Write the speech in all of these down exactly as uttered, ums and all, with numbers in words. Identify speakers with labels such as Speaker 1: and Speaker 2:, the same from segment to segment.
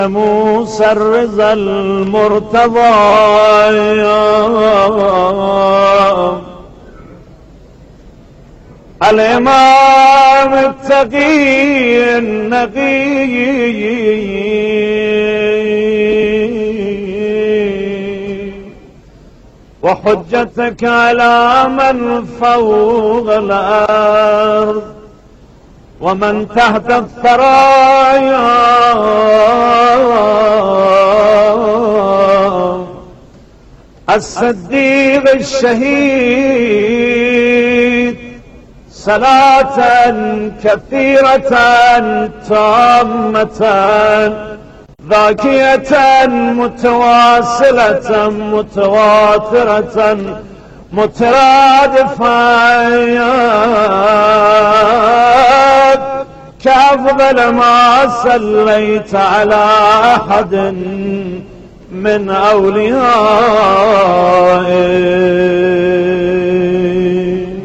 Speaker 1: موسى الرضا المرتضى الإمام التقي النقي وحجتك على من فوق الأرض ومن تحت الثرايا الصديق الشهيد صلاة كثيرة تامة ذاكية متواصلة متواترة مترادفة كأفضل ما صليت على أحد من أوليائه.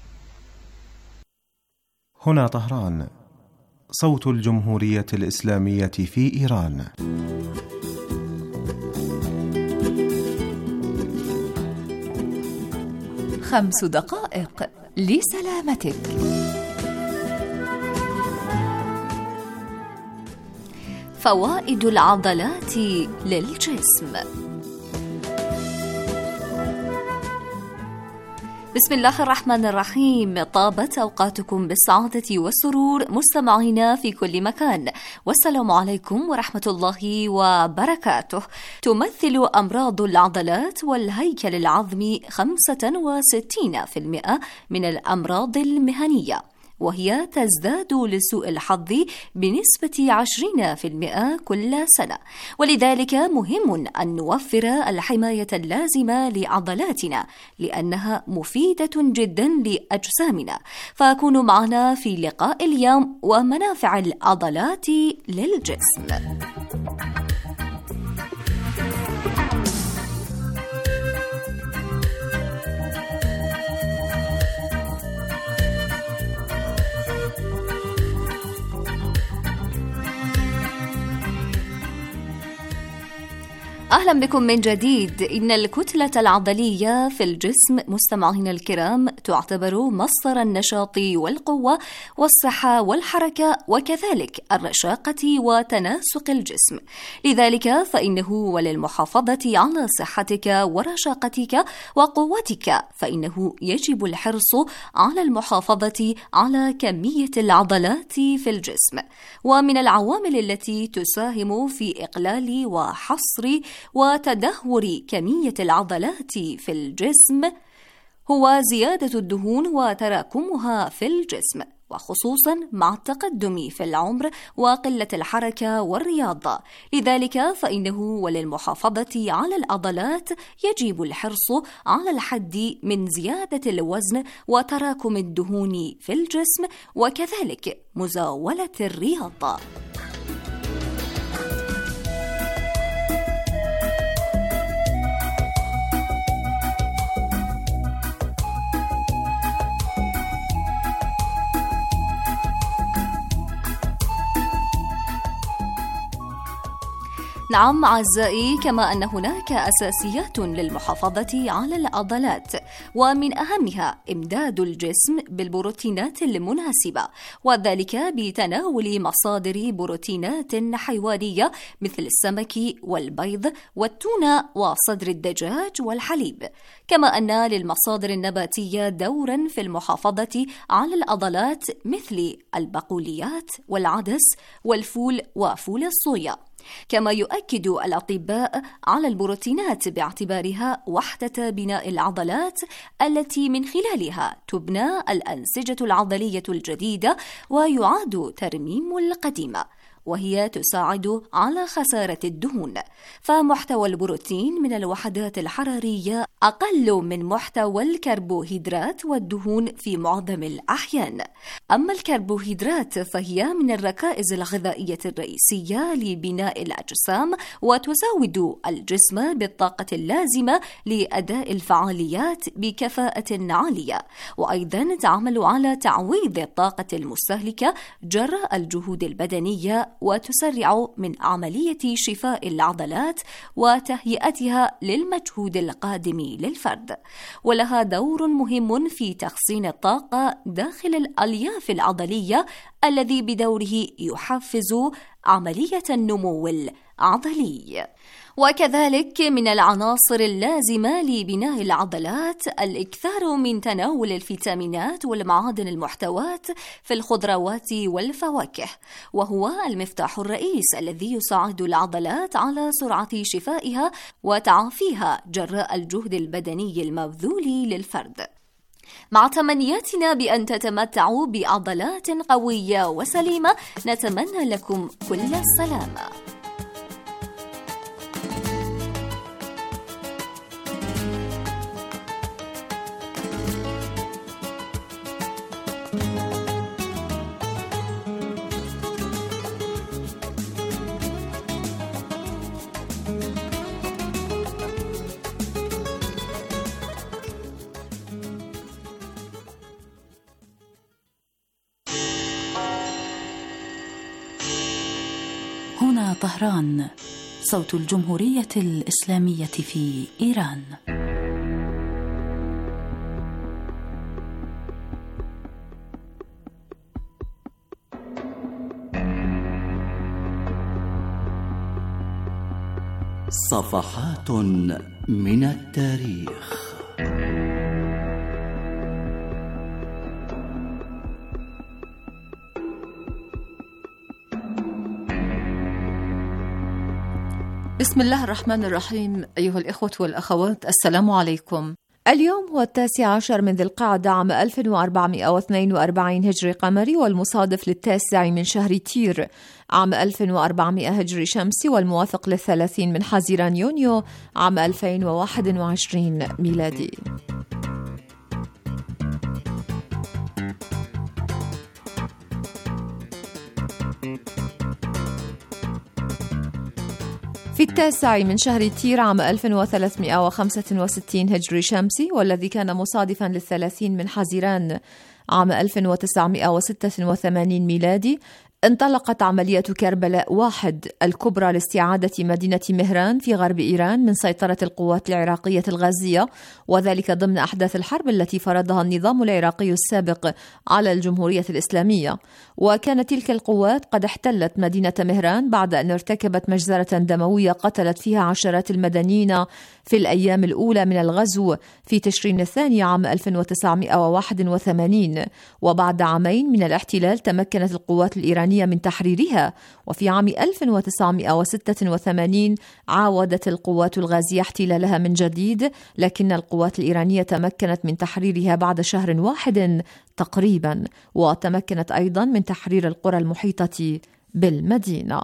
Speaker 2: هنا طهران، صوت الجمهورية الإسلامية في إيران.
Speaker 3: خمس دقائق لسلامتك. فوائد العضلات للجسم. بسم الله الرحمن الرحيم. طابت أوقاتكم بالسعادة والسرور مستمعينا في كل مكان، والسلام عليكم ورحمة الله وبركاته. تمثل أمراض العضلات والهيكل العظمي خمسة وستين بالمئة من الأمراض المهنية، وهي تزداد لسوء الحظ بنسبة عشرين بالمئة كل سنة، ولذلك مهم أن نوفر الحماية اللازمة لعضلاتنا لأنها مفيدة جدا لأجسامنا. فكونوا معنا في لقاء اليوم ومنافع العضلات للجسم. أهلا بكم من جديد. إن الكتلة العضلية في الجسم مستمعينا الكرام تعتبر مصدر النشاط والقوة والصحة والحركة وكذلك الرشاقة وتناسق الجسم. لذلك فإنه وللمحافظة على صحتك ورشاقتك وقوتك فإنه يجب الحرص على المحافظة على كمية العضلات في الجسم. ومن العوامل التي تساهم في إقلال وحصر وتدهور كمية العضلات في الجسم هو زيادة الدهون وتراكمها في الجسم، وخصوصا مع التقدم في العمر وقلة الحركة والرياضة. لذلك فإنه وللمحافظة على العضلات يجب الحرص على الحد من زيادة الوزن وتراكم الدهون في الجسم وكذلك مزاولة الرياضة. نعم أعزائي، كما أن هناك أساسيات للمحافظة على العضلات، ومن أهمها إمداد الجسم بالبروتينات المناسبة، وذلك بتناول مصادر بروتينات حيوانية مثل السمك والبيض والتونة وصدر الدجاج والحليب. كما أن للمصادر النباتية دورا في المحافظة على العضلات مثل البقوليات والعدس والفول وفول الصويا. كما يؤكد الأطباء على البروتينات باعتبارها وحدة بناء العضلات التي من خلالها تبنى الأنسجة العضلية الجديدة ويعاد ترميم القديمة، وهي تساعد على خسارة الدهون. فمحتوى البروتين من الوحدات الحرارية أقل من محتوى الكربوهيدرات والدهون في معظم الأحيان. أما الكربوهيدرات فهي من الركائز الغذائية الرئيسية لبناء الأجسام، وتزود الجسم بالطاقة اللازمة لأداء الفعاليات بكفاءة عالية، وأيضا تعمل على تعويض الطاقة المستهلكة جراء الجهود البدنية وتسرع من عملية شفاء العضلات وتهيئتها للمجهود القادم للفرد، ولها دور مهم في تخزين الطاقة داخل الألياف العضلية الذي بدوره يحفز عملية النمو العضلي. وكذلك من العناصر اللازمة لبناء العضلات الإكثار من تناول الفيتامينات والمعادن المحتواة في الخضروات والفواكه، وهو المفتاح الرئيس الذي يساعد العضلات على سرعة شفائها وتعافيها جراء الجهد البدني المبذول للفرد. مع تمنياتنا بأن تتمتعوا بعضلات قوية وسليمة، نتمنى لكم كل السلامة.
Speaker 4: هنا طهران، صوت الجمهورية الإسلامية في إيران.
Speaker 5: صفحات من التاريخ.
Speaker 6: بسم الله الرحمن الرحيم. أيها الإخوة والأخوات، السلام عليكم. اليوم هو التاسع عشر من ذي القعدة عام ألف وأربعمائة واثنين وأربعين هجري قمري، والمصادف للتاسع من شهر تير عام ألف وأربعمائة هجري شمسي، والموافق للثلاثين من حزيران يونيو عام ألفين وواحد وعشرين ميلادي. في التاسع من شهر تير عام ألف وثلاثمائة وخمسة وستين هجري شمسي، والذي كان مصادفا للثلاثين من حزيران عام ألف وتسعمائة وستة وثمانين ميلادي، انطلقت عملية كربلاء واحد الكبرى لاستعادة مدينة مهران في غرب إيران من سيطرة القوات العراقية الغازية، وذلك ضمن أحداث الحرب التي فرضها النظام العراقي السابق على الجمهورية الإسلامية. وكانت تلك القوات قد احتلت مدينة مهران بعد أن ارتكبت مجزرة دموية قتلت فيها عشرات المدنيين في الأيام الأولى من الغزو في تشرين الثاني عام ألف وتسعمائة وواحد وثمانين. وبعد عامين من الاحتلال تمكنت القوات الإيرانية من تحريرها، وفي عام ألف وتسعمائة وستة وثمانين عاودت القوات الغازية احتلالها من جديد، لكن القوات الإيرانية تمكنت من تحريرها بعد شهر واحد تقريبا، وتمكنت أيضا من تحرير القرى المحيطة بالمدينة.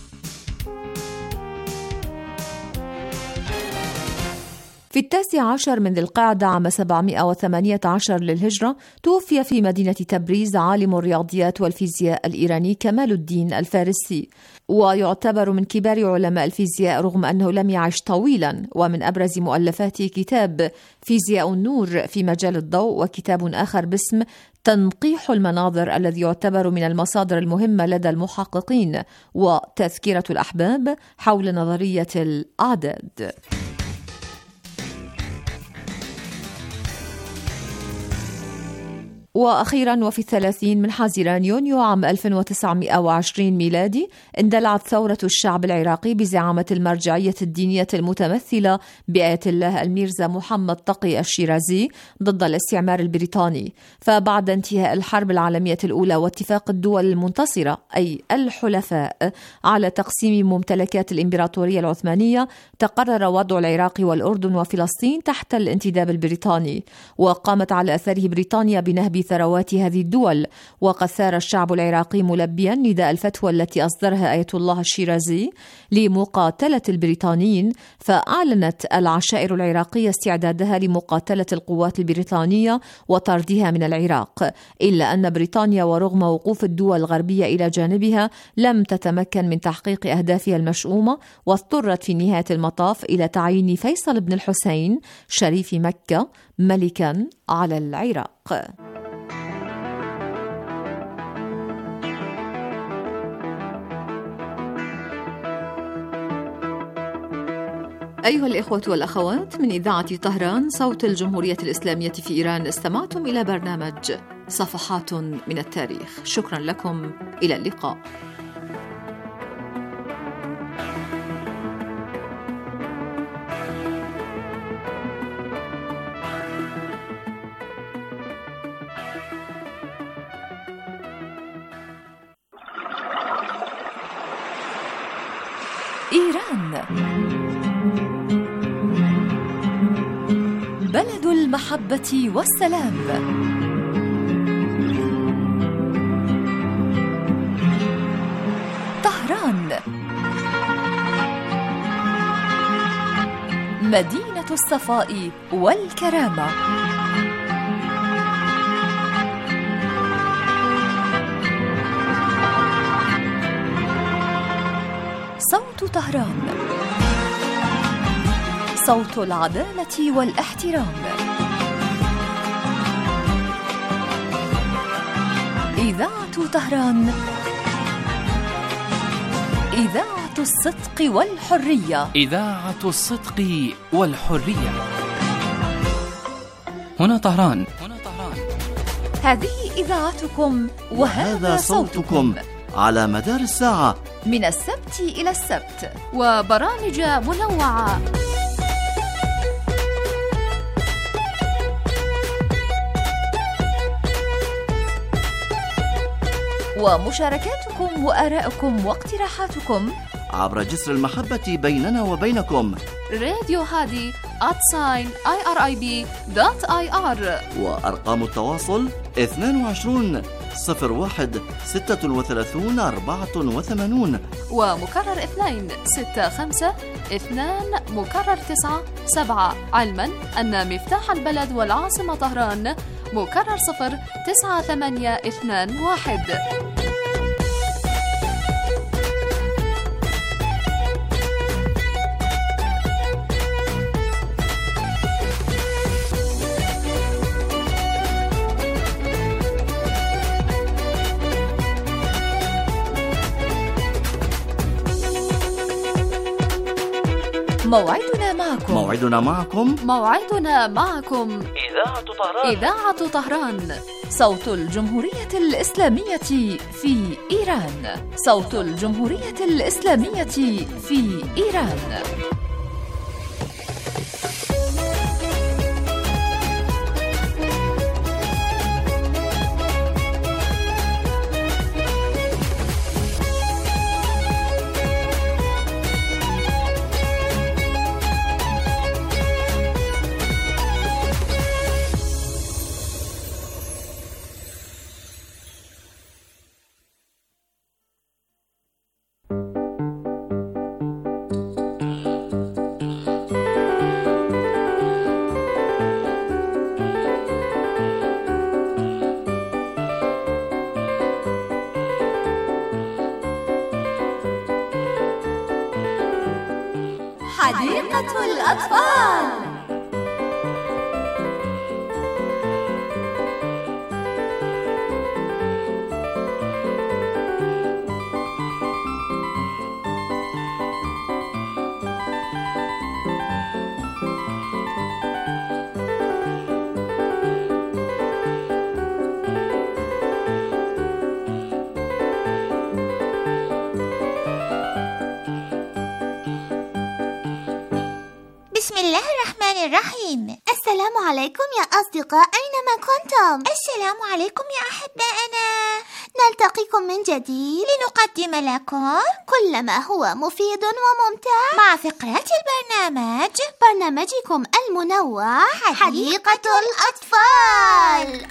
Speaker 6: في التاسع عشر من ذي القعدة عام سبعمائة وثمانية عشر للهجرة توفي في مدينة تبريز عالم الرياضيات والفيزياء الإيراني كمال الدين الفارسي، ويعتبر من كبار علماء الفيزياء رغم أنه لم يعش طويلا. ومن أبرز مؤلفاته كتاب فيزياء النور في مجال الضوء، وكتاب آخر باسم تنقيح المناظر الذي يعتبر من المصادر المهمة لدى المحققين، وتذكرة الأحباب حول نظرية الأعداد. وأخيرا وفي الثلاثين من حزيران يونيو عام ألف وتسعمائة وعشرين ميلادي اندلعت ثورة الشعب العراقي بزعامة المرجعية الدينية المتمثلة بآية الله الميرزا محمد تقي الشيرازي ضد الاستعمار البريطاني. فبعد انتهاء الحرب العالمية الأولى واتفاق الدول المنتصرة أي الحلفاء على تقسيم ممتلكات الإمبراطورية العثمانية، تقرر وضع العراق والأردن وفلسطين تحت الانتداب البريطاني، وقامت على أثره بريطانيا بنهب ثروات هذه الدول. وقد ثار الشعب العراقي ملبيا نداء الفتوى التي أصدرها آية الله الشيرازي لمقاتلة البريطانيين، فأعلنت العشائر العراقية استعدادها لمقاتلة القوات البريطانية وطردها من العراق، إلا أن بريطانيا ورغم وقوف الدول الغربية إلى جانبها لم تتمكن من تحقيق أهدافها المشؤومة، واضطرت في نهاية المطاف إلى تعيين فيصل بن الحسين شريف مكة ملكا على العراق. أيها الإخوة والأخوات، من إذاعة طهران صوت الجمهورية الإسلامية في إيران، استمعتم إلى برنامج صفحات من التاريخ. شكرا لكم، إلى اللقاء.
Speaker 3: إيران بلد المحبة والسلام. طهران مدينة الصفاء والكرامة. صوت طهران، صوت العدالة والاحترام. إذاعة طهران، إذاعة الصدق والحرية.
Speaker 7: إذاعة الصدق والحرية. هنا طهران. هنا طهران.
Speaker 3: هذه إذاعتكم وهذا صوتكم
Speaker 5: على مدار الساعة،
Speaker 3: من السبت إلى السبت، وبرامج منوعة. ومشاركاتكم وآراءكم واقتراحاتكم
Speaker 5: عبر جسر المحبة بيننا وبينكم.
Speaker 3: راديو هادي آت ساين آي آر آي بي دوت آي آر،
Speaker 5: وأرقام التواصل اثنان وعشرون صفر واحد ستة وثلاثون أربعة وثمانون،
Speaker 3: ومكرر اثنين ستة خمسة اثنان مكرر تسعة سبعة، علما أن مفتاح البلد والعاصمة طهران مكرر صفر تسعة ثمانية اثنان واحد. موعدنا معكم
Speaker 5: موعدنا معكم
Speaker 3: موعدنا معكم
Speaker 5: إذاعة طهران.
Speaker 3: إذاعة طهران، صوت الجمهورية الإسلامية في إيران. صوت الجمهورية الإسلامية في إيران. حديقة الأطفال.
Speaker 8: بسم الله الرحمن الرحيم. السلام عليكم يا أصدقاء أينما كنتم. السلام عليكم يا أحبائنا. نلتقيكم من جديد لنقدم لكم كل ما هو مفيد وممتع مع فقرات البرنامج، برنامجكم المنوع حديقة الأطفال.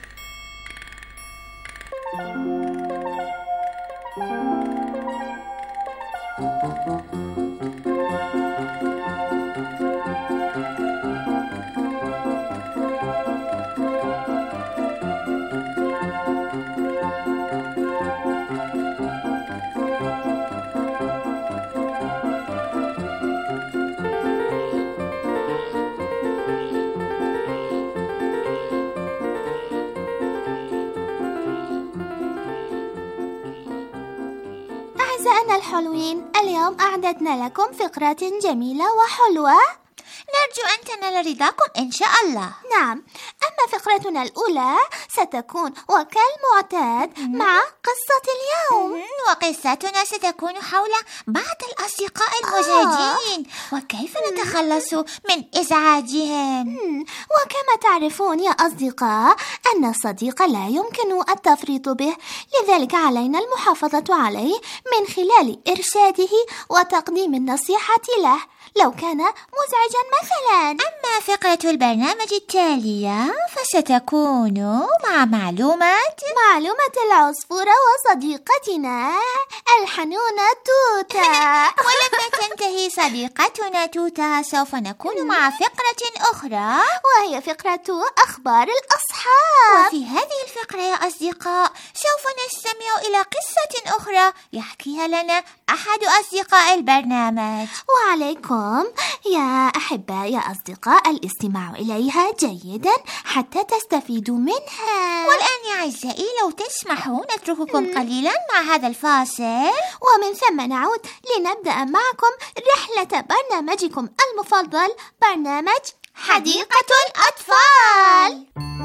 Speaker 8: الحلوين، اليوم أعددنا لكم فقرة جميلة وحلوة نرجو أن تنال رضاكم إن شاء الله. نعم، أما فقرتنا الأولى ستكون وكالمعتاد مع قصة اليوم،
Speaker 9: وقصتنا ستكون حول بعض الأصدقاء المزعجين آه. وكيف نتخلص من إزعاجهم.
Speaker 8: وكما تعرفون يا أصدقاء أن الصديق لا يمكن التفريط به، لذلك علينا المحافظة عليه من خلال إرشاده وتقديم النصيحة له لو كان مزعجا مثلا.
Speaker 9: أما فقرة البرنامج التالية فستكون مع معلومات
Speaker 8: معلومة العصفورة وصديقتنا الحنونة توتا.
Speaker 9: ولما تنتهي صديقتنا توتا سوف نكون مع فقرة أخرى
Speaker 8: وهي فقرة أخبار الأصحاب.
Speaker 9: وفي هذه الفقرة يا أصدقاء سوف نستمع إلى قصة أخرى يحكيها لنا أحد أصدقاء البرنامج،
Speaker 8: وعليكم يا أحباء يا أصدقاء الاستماع إليها جيدا حتى تستفيدوا منها.
Speaker 9: والآن يا أعزائي لو تسمحوا نترككم قليلا مع هذا الفاصل،
Speaker 8: ومن ثم نعود لنبدأ معكم رحلة برنامجكم المفضل، برنامج حديقة الأطفال.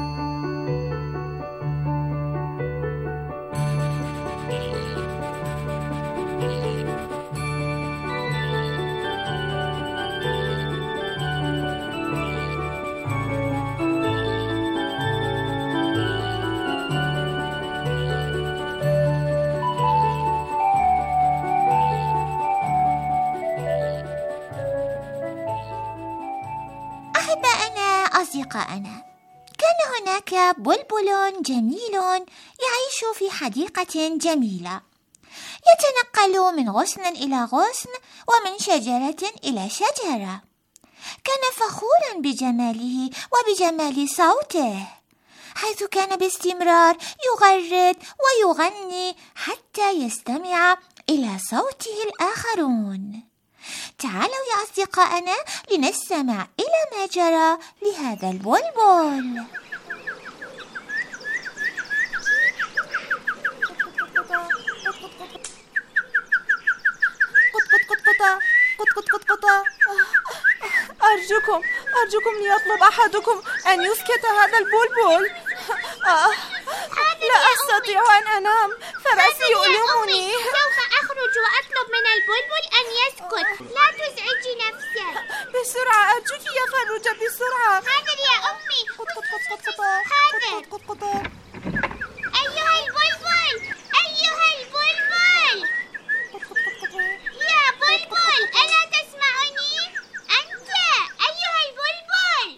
Speaker 9: أصدقائنا، كان هناك بلبل جميل يعيش في حديقة جميلة، يتنقل من غصن إلى غصن ومن شجرة إلى شجرة. كان فخورا بجماله وبجمال صوته، حيث كان باستمرار يغرد ويغني حتى يستمع إلى صوته الآخرون. تعالوا يا أصدقائنا لنستمع إلى ما جرى لهذا البلبل.
Speaker 10: أرجوكم أرجوكم ليطلب أحدكم أن يسكت هذا البلبل. آه. لا أستطيع أن أنام، فرأسي يؤلمني.
Speaker 11: سوف أخرج وأطلب من البلبل أن يسكت. لا تزعجي نفسك.
Speaker 10: بسرعة أرجوك يا فروجة، بسرعة.
Speaker 11: حاضر يا أمي. حاضر. أيها البلبل، أيها البلبل، يا بلبل، ألا تسمعني؟ أنت أيها البلبل.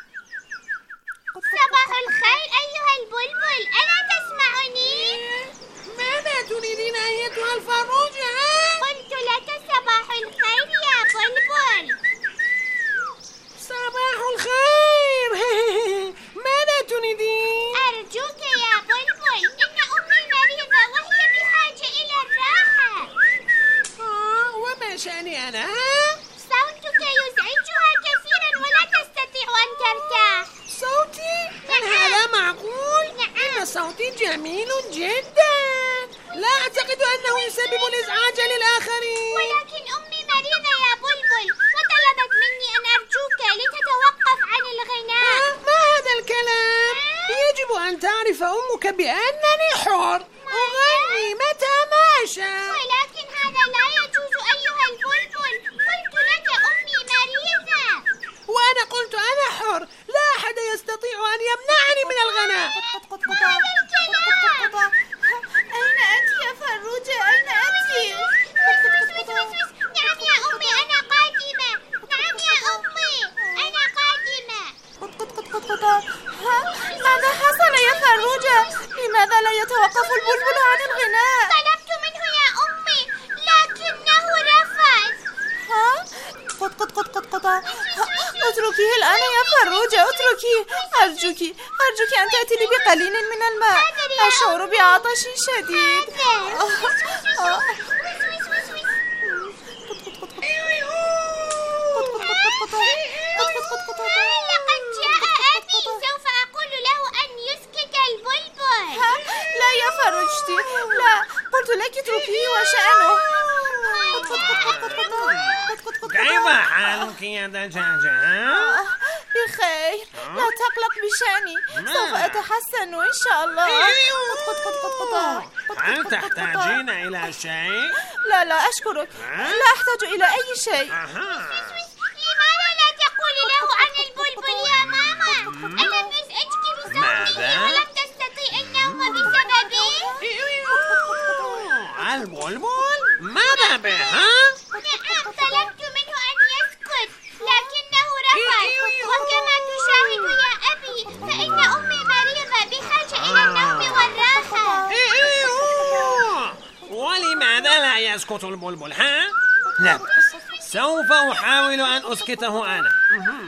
Speaker 11: صباح الخير أيها البلبل، ألا تسمعني؟
Speaker 12: ماذا تريدين أيتها الفروجة؟
Speaker 11: قلت لك صباح الخير يا بلبل.
Speaker 12: صباح الخير. ماذا تريدين؟
Speaker 11: أرجوك يا بلبل، إن أمي مريضة وهي بحاجة إلى الراحة.
Speaker 12: آه، وما شأني أنا؟
Speaker 11: صوتك يزعجها كثيرا ولا تستطيع أن ترتاح.
Speaker 12: صوتي؟ هل هذا معقول؟
Speaker 11: نعم.
Speaker 12: إن صوتي جميل جدا، لا أعتقد أنه يسبب الإزعاج للآخرين.
Speaker 11: ولكن أمي مريضة يا بلبل، وطلبت مني أن أرجوك لتتوقف عن الغناء.
Speaker 12: آه، ما هذا الكلام؟ يجب أن تعرف أمك بأنني حر أغني متى ما أشاء.
Speaker 11: ولكن هذا لا يجوز أيها البلبل، قلت لك أمي مريضة.
Speaker 12: وأنا قلت أنا حر، لا أحد يستطيع أن يمنعني من الغناء.
Speaker 11: هذا الكلام.
Speaker 10: أين أنت يا فروجة؟ أين أنت؟
Speaker 11: نعم يا أمي أنا قادمة. نعم يا أمي أنا قادمة.
Speaker 10: ماذا حصل يا فروجة؟ لماذا لا يتوقف البلبل عن الغناء؟
Speaker 11: طلبت منه يا أمي لكنه رفض.
Speaker 10: ها؟ قط قط قط قط قط اتركيه الآن يا فروجة، اتركيه. أرجوك أرجوك أن تأتي لي بقليل من الماء، أشعر بعطش شديد.
Speaker 11: لقد جاء أبي، سوف أقول له أن يسكت البلبل.
Speaker 10: لا يا فروجتي، لا، قلت لك اتركيه وشأنه.
Speaker 12: كيف حالك يا دجاجة؟
Speaker 10: بخير، لا تقلق بشأني، سوف أتحسن إن شاء الله.
Speaker 12: هل تحتاجين إلى شيء؟
Speaker 10: لا لا أشكرك، لا أحتاج إلى أي شيء.
Speaker 11: لماذا لا تقولي له عن البلبل يا ماما؟ ألم نزعجك بصوته ولم تستطيع النوم بسببه؟
Speaker 12: البلبل؟ ماذا به؟
Speaker 11: نعم، طلبت منه أن يسكت لكنه رفض، وكما تشاهد يا أبي فإن أمي مريضة بحاجة إلى النوم والراحة.
Speaker 12: ولماذا لا يسكت البلبل؟ ها؟ لا، سوف أحاول أن أسكته أنا.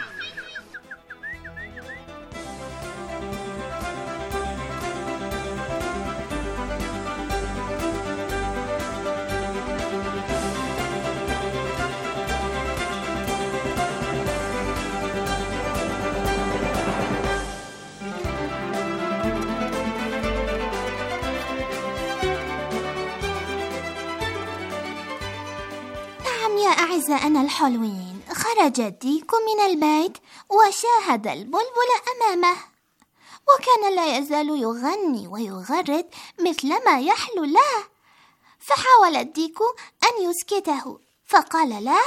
Speaker 8: يا أعزائنا الحلوين، خرج الديك من البيت وشاهد البلبل أمامه، وكان لا يزال يغني ويغرد مثلما يحلو له. فحاول الديك أن يسكته فقال له: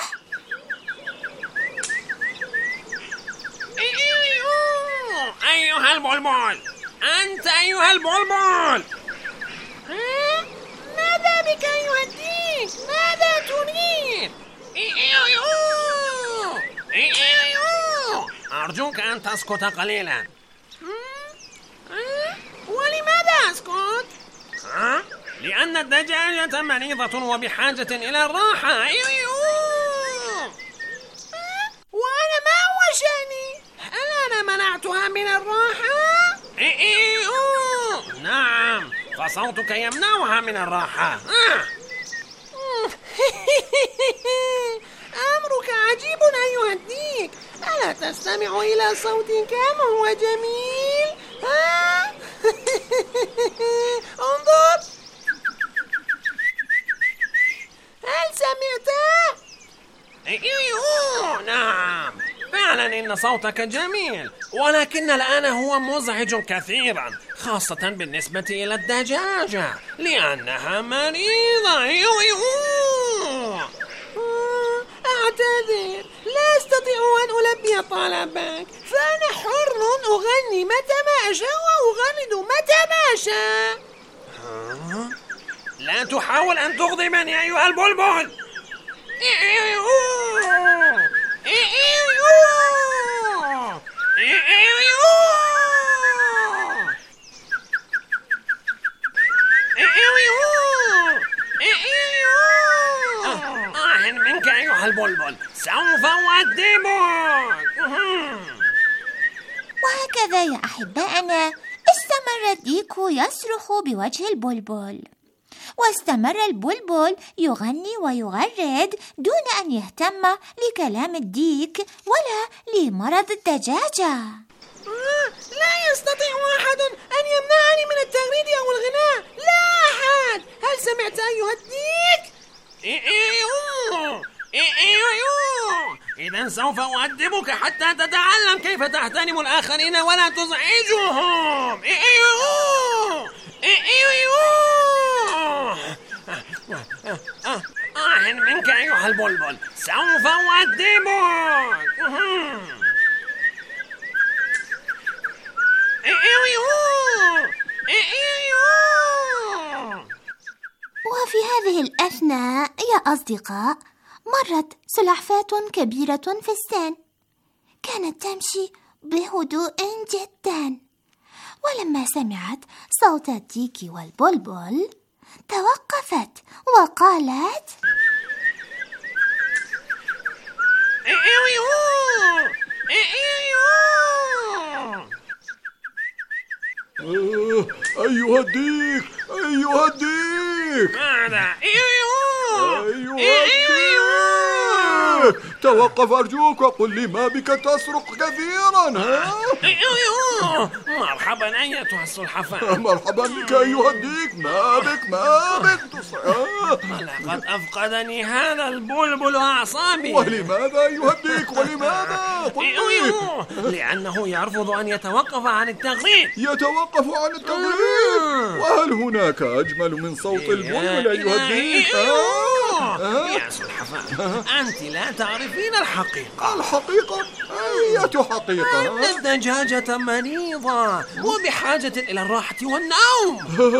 Speaker 12: أيها البلبل، أنت أيها البلبل،
Speaker 10: ماذا بك أيها الديك؟ ماذا تريد؟
Speaker 12: أرجوك أن تسكت قليلا.
Speaker 10: ولماذا أسكت؟
Speaker 12: لأن الدجاجة مريضة وبحاجة إلى الراحة.
Speaker 10: وأنا ما هو شأني؟ هل أنا منعتها من الراحة؟
Speaker 12: نعم، فصوتك يمنعها من الراحة.
Speaker 10: أمرك عجيب أيها الديك، ألا تستمع إلى صوتي كم هو جميل؟ ها؟ انظر، هل سمعته؟
Speaker 12: نعم، فعلا إن صوتك جميل، ولكن الآن هو مزعج كثيرا، خاصة بالنسبة إلى الدجاجة لأنها مريضة.
Speaker 10: أعتذر، لا أستطيع أن ألبي طلبك، فأنا حر أغني متى ما أشاء وأغرد متى ما أشاء.
Speaker 12: لا تحاول أن تغضبني أيها البلبل. آه منك أيها البلبل، سوف أؤدبك.
Speaker 9: وهكذا يا أحبائنا استمر الديك يصرخ بوجه البلبل، واستمر البلبل يغني ويغرد دون أن يهتم لكلام الديك ولا لمرض الدجاجة.
Speaker 10: لا يستطيع أحد أن يمنعني من التغريد أو الغناء، لا أحد. هل سمعت أيها الديك؟
Speaker 12: إذن سوف أؤدبك حتى تتعلم كيف تحترم الآخرين ولا تزعجهم. آه منك أيها البلبل، سوف أؤدبك.
Speaker 8: وفي هذه الأثناء يا أصدقاء مرت سلحفاة كبيرة في السن، كانت تمشي بهدوء جدا، ولما سمعت صوت الديك والبلبل توقفت وقالت:
Speaker 1: أيها الديك، أيها الديك،
Speaker 12: ماذا؟
Speaker 1: أيها الديك، بك؟ توقف أرجوك وقل لي ما بك تصرخ كثيرا؟ ها؟
Speaker 12: مرحبا أيتها السلحفاة.
Speaker 1: مرحبا بك أيها الديك. ما بك ما بك تصرخ؟
Speaker 12: لقد أفقدني هذا البلبل أعصابي.
Speaker 1: ولماذا أيها الديك؟ ولماذا؟ قل لي.
Speaker 12: لأنه يرفض أن يتوقف عن التغريد.
Speaker 1: يتوقف عن التغريد؟ وهل هناك أجمل من صوت البلبل أيها الديك؟
Speaker 12: يا سلحفاة، أنت لا تعرفين الحقيقة.
Speaker 1: الحقيقة؟ أية حقيقة؟
Speaker 12: أن الدجاجة مريضة وبحاجة إلى الراحة والنوم.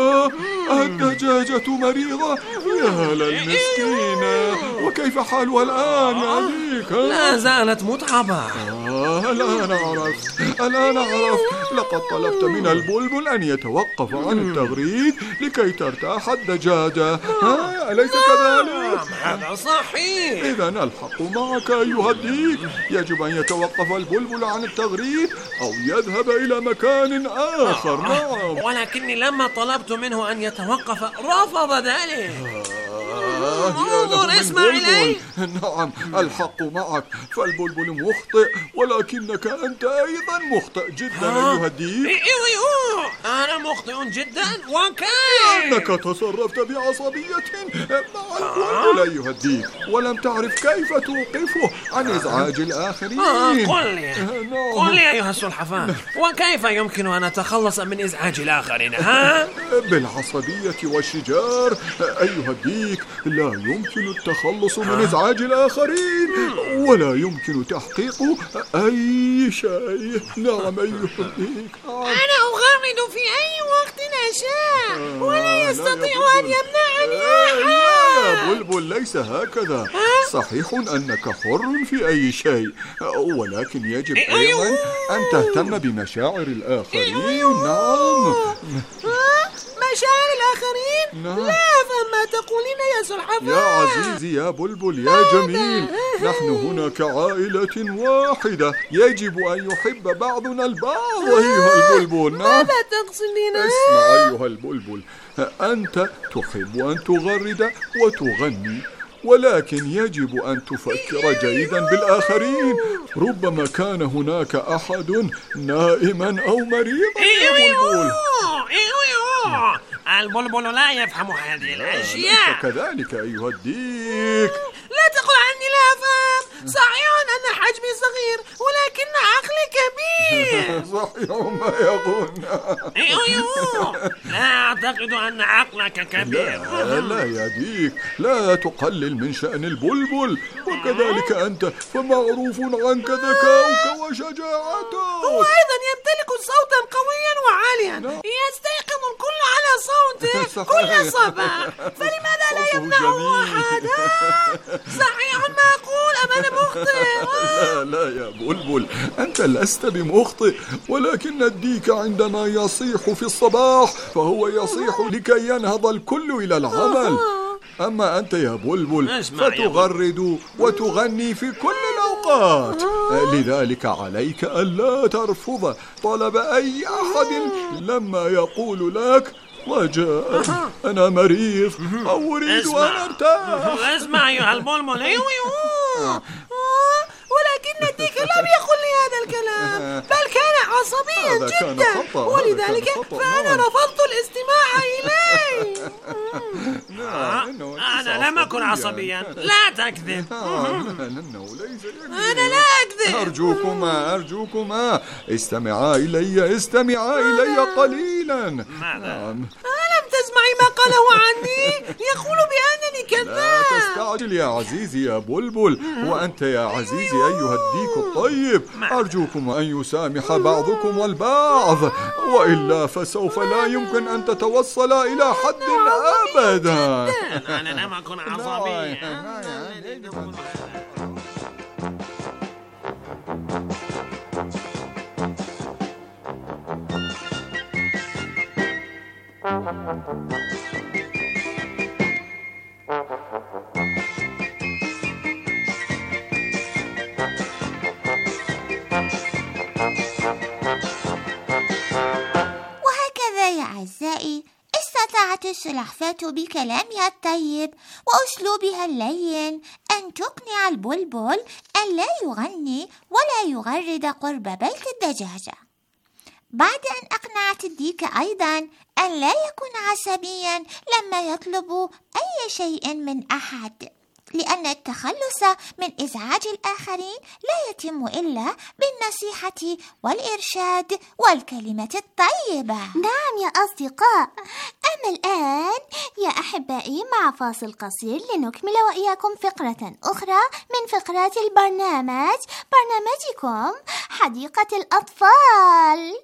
Speaker 1: الدجاجة مريضة؟ يا للمسكينة. وكيف حالها الآن يا ديك؟
Speaker 12: لا زالت متعبة.
Speaker 1: آه الآن عرفت الآن عرفت لقد طلبت من البلبل أن يتوقف عن التغريد لكي ترتاح الدجاجة. ها أليس كذلك؟
Speaker 12: هذا صحيح.
Speaker 1: إذا الحق معك أيها الديك. يجب أن يتوقف البلبل عن التغريد أو يذهب إلى مكان آخر. نعم.
Speaker 12: ولكني لما طلبت منه أن يتوقف رفض ذلك.
Speaker 1: انظر
Speaker 12: اسمع إلي.
Speaker 1: نعم الحق معك، فالبلبل مخطئ ولكنك أنت أيضا مخطئ جدا أيها الديك.
Speaker 12: أنا مخطئ جدا؟ وكيف؟
Speaker 1: أنك تصرفت بعصبية مع البلبل أيها الديك ولم تعرف كيف توقفه عن إزعاج الآخرين.
Speaker 12: قل لي قل لي أيها السلحفاة، وكيف يمكن أن أتخلص من إزعاج الآخرين؟ ها؟
Speaker 1: بالعصبية والشجار أيها الديك. لا يمكن التخلص من إزعاج الآخرين ولا يمكن تحقيق أي شيء. نعم أيها الديك.
Speaker 10: أنا أغرد في أي وقت أشاء ولا يستطيع أن يمنعني أحد.
Speaker 1: يا بلبل ليس هكذا. صحيح أنك حر في أي شيء ولكن يجب أيضا أن تهتم بمشاعر الآخرين. نعم
Speaker 10: مشاعر الآخرين؟
Speaker 1: نعم.
Speaker 10: لا فما تقولين يا سلحفاة؟
Speaker 1: يا عزيزي يا بلبل يا جميل، نحن هنا كعائلة واحدة يجب أن يحب بعضنا البعض أيها البلبل.
Speaker 10: ماذا تقصدين؟
Speaker 1: اسمع أيها البلبل، أنت تحب أن تغرد وتغني ولكن يجب أن تفكر جيدا بالآخرين. ربما كان هناك أحد نائما أو مريضا يا بلبل.
Speaker 12: البلبل لا يفهم هذه الأشياء.
Speaker 1: كذلك أيها الديك.
Speaker 10: لا تقل عني لا أفهم. صحيح أن حجمي صغير ولكن عقلي كبير.
Speaker 1: صحيح ما يقول.
Speaker 12: لا أعتقد أن عقلك كبير.
Speaker 1: لا, لا يا ديك، لا تقلل من شأن البلبل، وكذلك أنت فمعروف عنك ذكاؤك وشجاعتك.
Speaker 10: هو أيضا يمتلك صوتا قويا وعاليا يستيقظ الكل على صوته كل صباح، فلماذا لا يمنعه أحد؟ صحيح ما أقول أم أنا مخطئ؟
Speaker 1: لا لا يا بلبل، أنت لست بمخطئ، ولكن الديك عندما يصيح في الصباح فهو يصيح لكي ينهض الكل إلى العمل. أما أنت يا بلبل فتغرد وتغني في كل الأوقات، لذلك عليك ألا ترفض طلب أي أحد لما يقول لك رجاء أنا مريض أو أريد أن أرتاح.
Speaker 12: اسمع أيها البلبل،
Speaker 10: ولكن الديك لم يقل لي هذا الكلام، بل كان عصبيا جدا، ولذلك فأنا رفضت الاستماع إليه.
Speaker 12: أنا لم أكن عصبيا، لا تكذب.
Speaker 10: أنا لا أكذب.
Speaker 1: أرجوكما أرجوكما استمعا إلي استمعا إلي قليلا.
Speaker 12: نعم.
Speaker 10: ألم تسمعي ما قاله عني؟ يقول بأنني كذاب.
Speaker 1: لا تستعجل يا عزيزي يا بلبل، وأنت يا عزيزي أيها الديك الطيب، أرجوكم أن يسامح بعضكم البعض، وإلا فسوف لا يمكن أن تتوصل إلى حد أبدا.
Speaker 12: أنا لم أكن عصبيا.
Speaker 9: وهكذا يا أعزائي استطعت السلحفاة بكلامها الطيب وأسلوبها اللين أن تقنع البلبل أن لا يغني ولا يغرد قرب بيت الدجاجة. بعد أن أقنعت الديك أيضا أن لا يكون عصبيا لما يطلب أي شيء من أحد، لأن التخلص من إزعاج الآخرين لا يتم إلا بالنصيحة والإرشاد والكلمة الطيبة.
Speaker 8: نعم يا أصدقاء. أما الآن يا أحبائي مع فاصل قصير لنكمل وإياكم فقرة أخرى من فقرات البرنامج، برنامجكم حديقة الأطفال.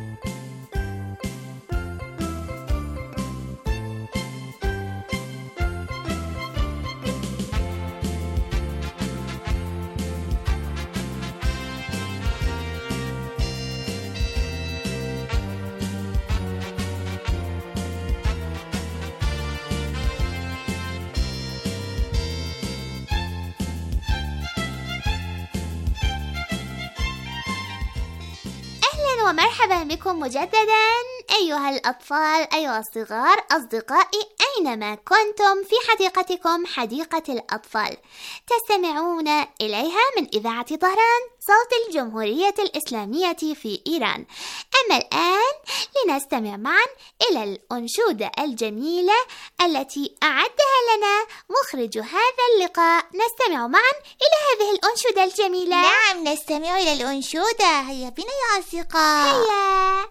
Speaker 8: ومرحبا بكم مجددا أيها الأطفال، أيها الصغار، أصدقائي أينما كنتم في حديقتكم حديقة الأطفال تستمعون إليها من إذاعة طهران صوت الجمهورية الإسلامية في إيران. أما الآن لنستمع معا إلى الأنشودة الجميلة التي أعدها لنا مخرج هذا اللقاء. نستمع معا إلى هذه الأنشودة الجميلة.
Speaker 9: نعم نستمع إلى الأنشودة، هيا بنا يا أصدقاء.
Speaker 8: هيا.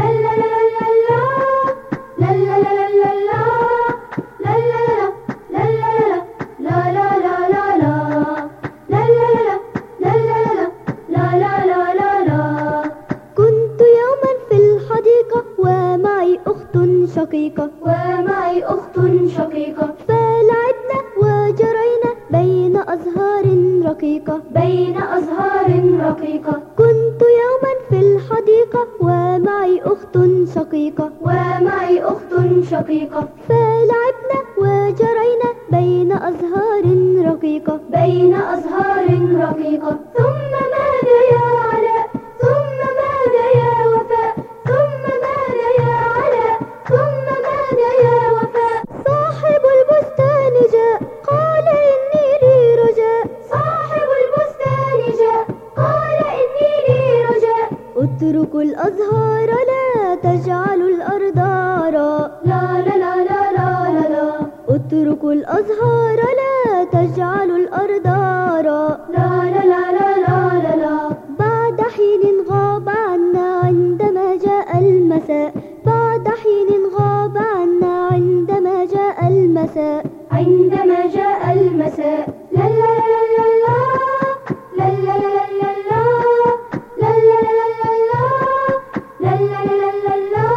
Speaker 13: شقيقة ومعي أخت شقيقة، فلعبنا وجرينا بين أزهار رقيقة بين أزهار رقيقة. كنت يوما في الحديقة ومعي أخت شقيقة ومعي أخت شقيقة، فلعبنا وجرينا بين أزهار رقيقة بين أزهار رقيقة. ثم ماذا يا علاء، ثم ماذا يا وفاء، ثم ماذا يا علاء، ثم ماذا يا وفاء. صاحب البستان جاء قال إني لي رجاء، صاحب البستان جاء قال إني لي رجاء. اتركوا الأزهار لا تجعلوا الأرض عراء، لا لا لا لا لا لا لا. اتركوا الأزهار لا تجعلوا الأرض عراء، لا لا لا لا لا لا لا. بعد حين غاب عنا عندما جاء المساء، بعد حين غاب عنا عندما جاء المساء، عندما جاء المساء. لا لا لا لا لا لا لا لا لا لا لا لا لا لا لا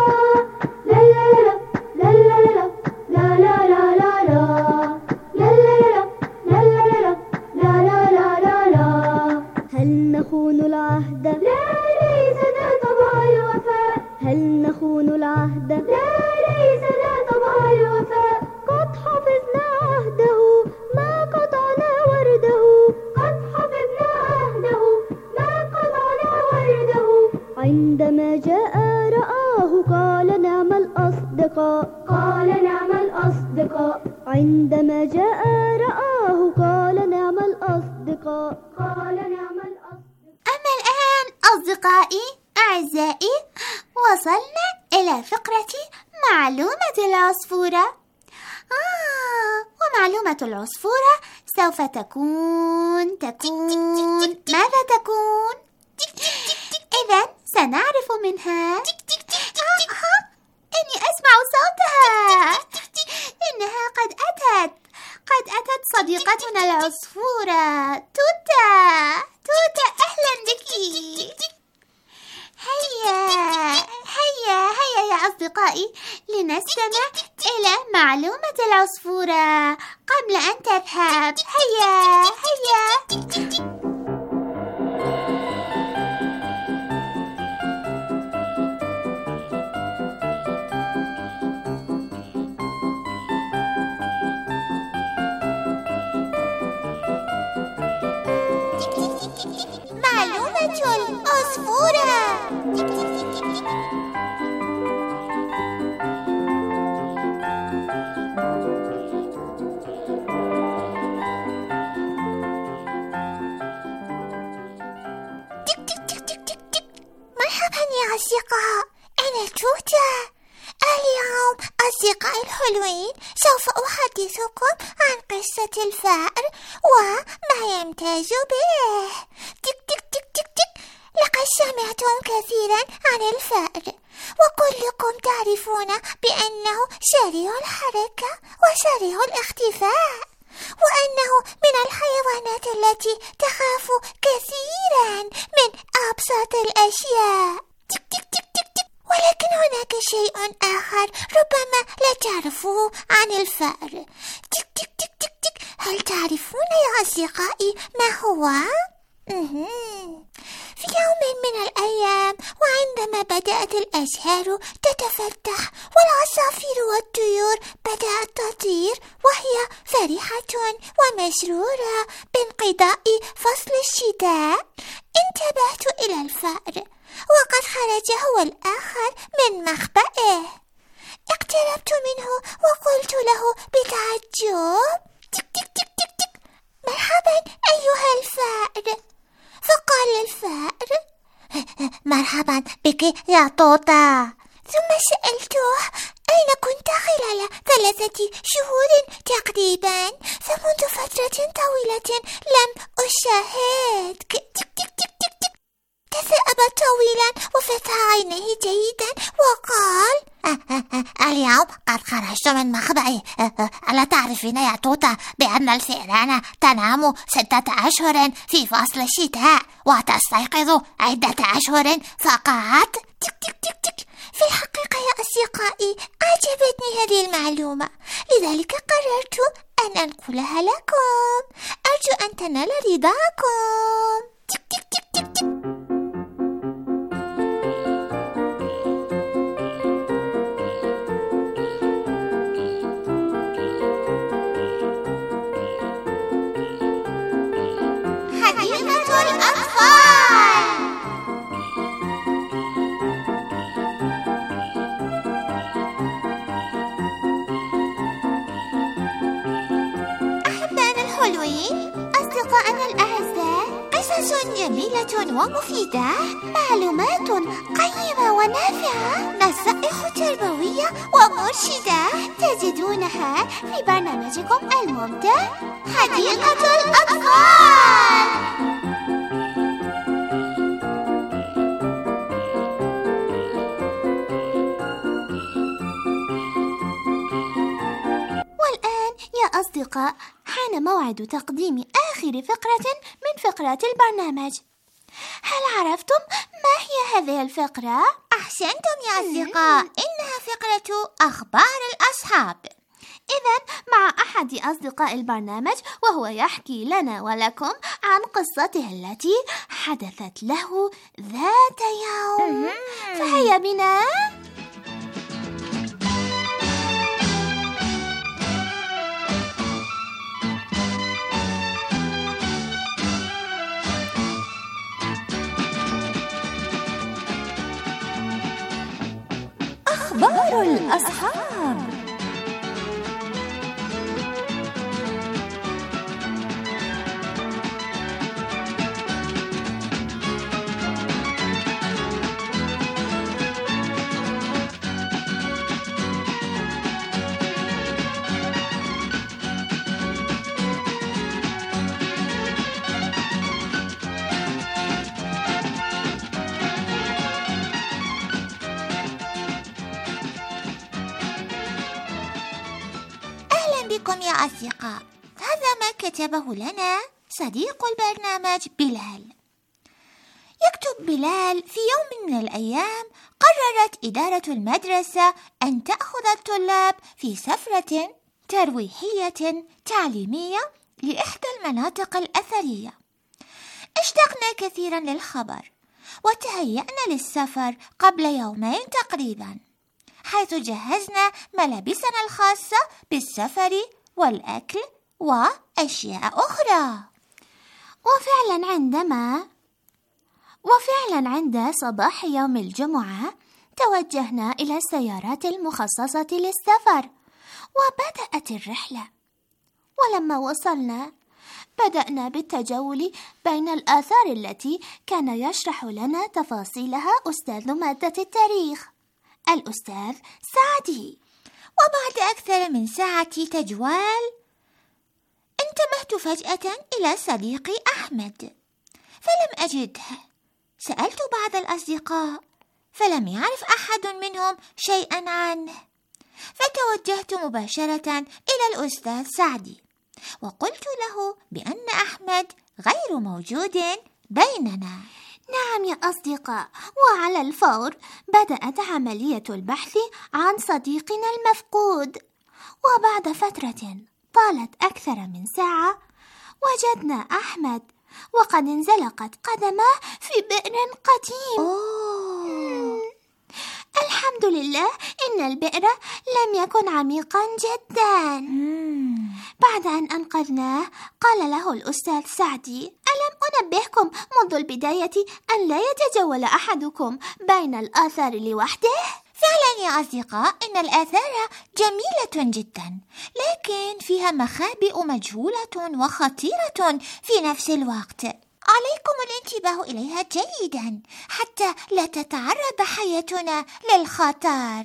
Speaker 13: لا. هل نخون العهد؟ لا ليس ذا طبع الوفاء. هل نخون العهد؟ لا ليس ذا طبع الوفاء. قد حفظنا عهده ما قطعنا ورده، قد حفظنا عهده ما قطعنا ورده. عندما جاء رآه قال نعم الأصدقاء، قال نعم الأصدقاء. عندما جاء رآه قال نعم الأصدقاء، قال نعم الأصدقاء.
Speaker 8: أما الآن أصدقائي أعزائي وصلنا إلى فقرة معلومة العصفورة. آه ومعلومة العصفورة سوف تكون تكون ماذا تكون؟ إذن سنعرف منها. آه إني أسمع صوتها، إنها قد أتت قد أتت صديقتنا العصفورة توتا. توتا أهلا بك. هيا هيا هيا يا أصدقائي لنستمع إلى معلومة العصفورة قبل أن تذهب. هيا هيا.
Speaker 9: معلومة العصفورة. أصدقاء، أنا توتا. اليوم أصدقائي الحلوين سوف أحدثكم عن قصة الفأر وما يمتاز به. تك تك تك تك تك. لقد سمعتم كثيرا عن الفأر، وكلكم تعرفون بأنه سريع الحركة وسريع الاختفاء، وأنه من الحيوانات التي تخاف كثيرا من أبسط الأشياء. تك تك تك تك تك. ولكن هناك شيء آخر ربما لا تعرفوه عن الفأر. تك تك تك تك تك. هل تعرفون يا أصدقائي ما هو؟ في يوم من الأيام، وعندما بدأت الأزهار تتفتح والعصافير والطيور بدأت تطير وهي فرحة ومسرورة بانقضاء فصل الشتاء، انتبهت إلى الفأر وقد خرج هو الآخر من مخبئه. اقتربت منه وقلت له بتعجب: تك تك تك تك تك. مرحبا أيها الفأر. فقال الفأر: مرحبا بك يا طوطة. ثم سألته: أين كنت خلال ثلاثة شهور تقريبا؟ فمنذ فترة طويلة لم أشاهدك. تك تك تك تك تك. تثأب طويلا وفتح عينيه جيدا وقال: اليوم قد خرجت من مخبئي. ألا تعرفين يا توتا بأن الفئران تنام ستة أشهر في فصل الشتاء وتستيقظ عدة أشهر فقط؟ تك تك تك تك. في الحقيقة يا أصدقائي أعجبتني هذه المعلومة، لذلك قررت أن أنقلها لكم. أرجو أن تنال رضاكم. تك تك تك تك تك. أصدقائنا الأعزاء، قصص جميلة ومفيدة، معلومات قيمة ونافعة، نصائح تربوية ومرشدة تجدونها في برنامجكم الممتع حديقة الأطفال. أصدقاء، حان موعد تقديم آخر فقرة من فقرات البرنامج. هل عرفتم ما هي هذه الفقرة؟ أحسنتم يا أصدقاء، إنها فقرة أخبار الأصحاب.
Speaker 8: إذن مع أحد أصدقاء البرنامج وهو يحكي لنا ولكم عن قصته التي حدثت له ذات يوم. فهيا بنا.
Speaker 6: أخبار الأصحاب.
Speaker 9: بكم يا أصدقاء. هذا ما كتبه لنا صديق البرنامج بلال. يكتب بلال: في يوم من الأيام قررت إدارة المدرسة أن تأخذ الطلاب في سفرة ترويحية تعليمية لإحدى المناطق الأثرية. اشتقنا كثيرا للخبر وتهيأنا للسفر قبل يومين تقريبا، حيث جهزنا ملابسنا الخاصة بالسفر والأكل وأشياء أخرى.
Speaker 8: وفعلا عندما وفعلا عند صباح يوم الجمعة توجهنا إلى السيارات المخصصة للسفر، وبدأت الرحلة. ولما وصلنا بدأنا بالتجول بين الآثار التي كان يشرح لنا تفاصيلها أستاذ مادة التاريخ الأستاذ سعدي.
Speaker 9: وبعد أكثر من ساعة تجوال انتبهت فجأة إلى صديقي أحمد فلم أجده. سألت بعض الأصدقاء فلم يعرف أحد منهم شيئا عنه، فتوجهت مباشرة إلى الأستاذ سعدي وقلت له بأن أحمد غير موجود بيننا.
Speaker 8: نعم يا أصدقاء، وعلى الفور بدأت عملية البحث عن صديقنا المفقود، وبعد فترة طالت أكثر من ساعة وجدنا أحمد وقد انزلقت قدمه في بئر قديم.
Speaker 9: أوه.
Speaker 8: الحمد لله إن البئر لم يكن عميقا جدا.
Speaker 9: مم.
Speaker 8: بعد أن أنقذناه قال له الأستاذ سعدي: ألم أنبهكم منذ البداية أن لا يتجول أحدكم بين الآثار لوحده؟
Speaker 9: فعلا يا أصدقاء، إن الآثار جميلة جدا، لكن فيها مخابئ مجهولة وخطيرة في نفس الوقت. عليكم الانتباه إليها جيدا حتى لا تتعرض حياتنا للخطر.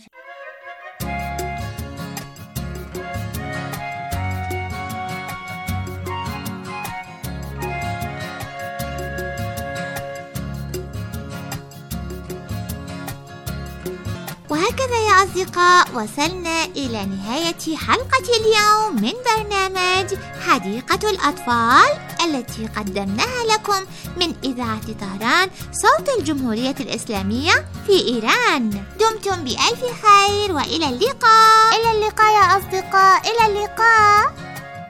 Speaker 9: وهكذا يا أصدقاء وصلنا إلى نهاية حلقة اليوم من برنامج حديقة الأطفال التي قدمناها لكم من إذاعة طهران صوت الجمهورية الإسلامية في إيران. دمتم بألف خير وإلى اللقاء.
Speaker 8: إلى اللقاء يا أصدقاء، إلى اللقاء.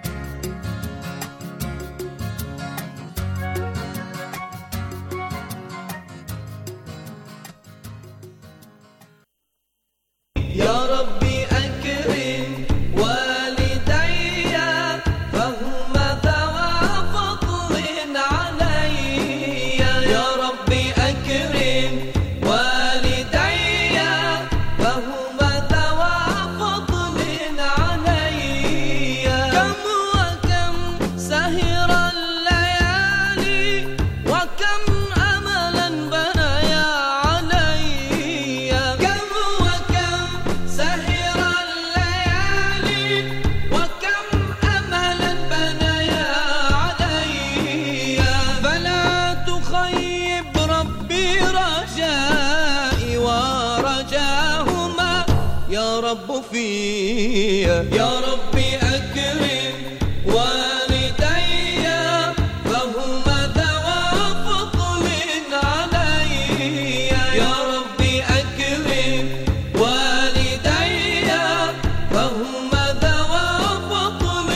Speaker 14: يا ربي أكرم والدي فهما ذوى فضل علي. يا ربي أكرم والدي فهما ذوى فضل علي. كم وكم سهر الليالي وكم أملا بنايا علي. كم سهر الليالي وكم أملا بنايا علي. فلا تخيب ربي رجائي ورجاهما يا رب فيا. يا ربي أكرم والدي فهما ذوى فضل علي. يا ربي أكرم والدي فهما ذوى فضل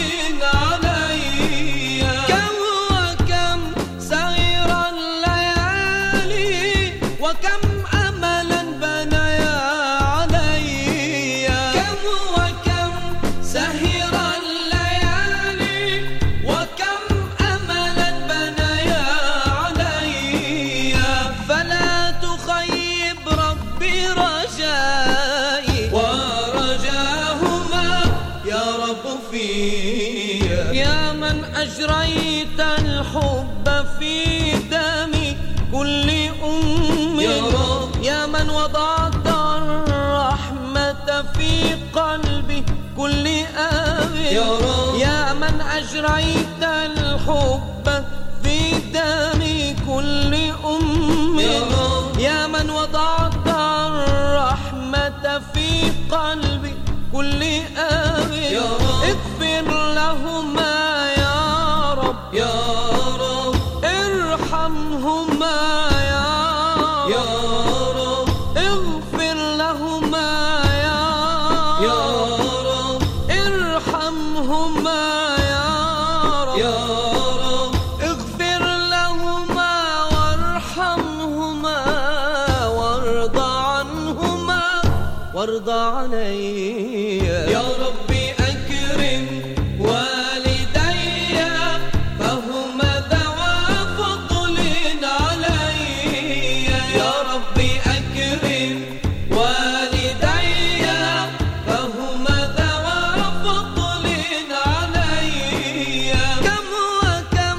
Speaker 14: علي. كم وكم سهر الليالي وكم أملا بنايا علي. كم وكم سهر الليالي وكم أملا بنايا علي. فلا تخيب ربي رجائي ورجاهما يا رب فيا. يا من أجريت الحب في دمي كل أم. يا رب. يا من وضعت الرحمة في قلبي كل أب. يا رب. يا من أجريت الحب في دمي كل أم. يا رب. يا من وضعت الرحمة في قلبي كل أب. يا رب. اغفر لهما يا رب. يا رب. ارحمهما يا رب. يا رب. اغفر لهما يا رب. يا رب. ارحمهما يا رب. يا رب. اغفر لهما وارحمهما وارض عنهما وارض علي. يا ربي أكرم والدي فهما ذوى فضل علي. يا ربي أكرم والدي فهما ذوى فضل علي. كم وكم